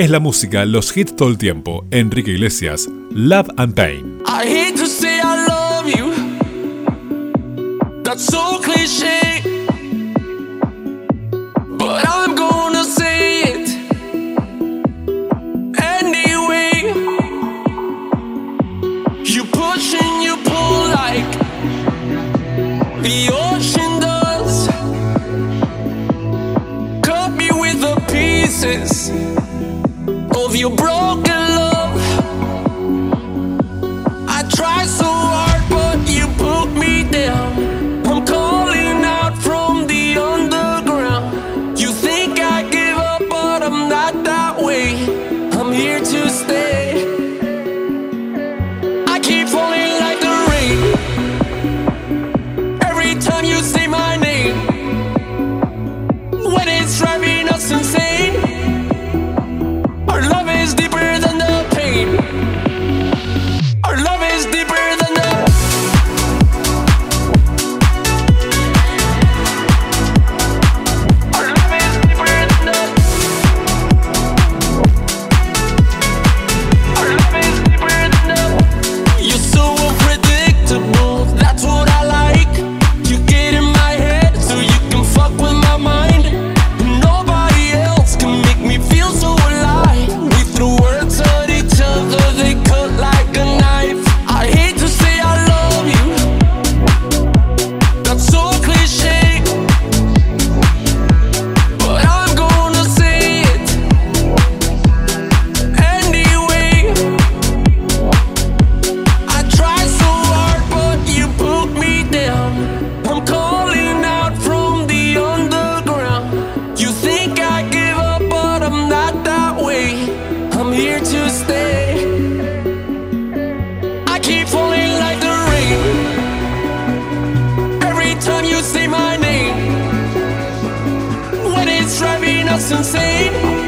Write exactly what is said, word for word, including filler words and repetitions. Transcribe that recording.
Es la música, los hits todo el tiempo. Enrique Iglesias, Love and Pain. I hate to say I love you. That's so cliché. But I'm gonna say it anyway. You push and you pull like the ocean does. Cut me with the pieces of your broken love. I try so hard, but you put me down. I'm calling out from the underground. You think I give up, but I'm not that way. I'm here to stay. I keep falling like the rain. Every time you say my name, when it's driving us insane. Our love is deeper than the pain. Our love is deeper than the. Our love is deeper than the. Our love is deeper than the. You're so unpredictable, that's what I like. You get in my head so you can fuck with my mind. Nobody else can make me feel so alive. We threw words at each other, they cut like a knife. I hate to say I love you. That's so cliché. But I'm gonna say it anyway. I try so hard, but you put me down. I'm calling out from the underground. You think I give up, but I'm not that way. I'm here to stay. I keep falling like the rain. Every time you say my name, when it's driving us insane.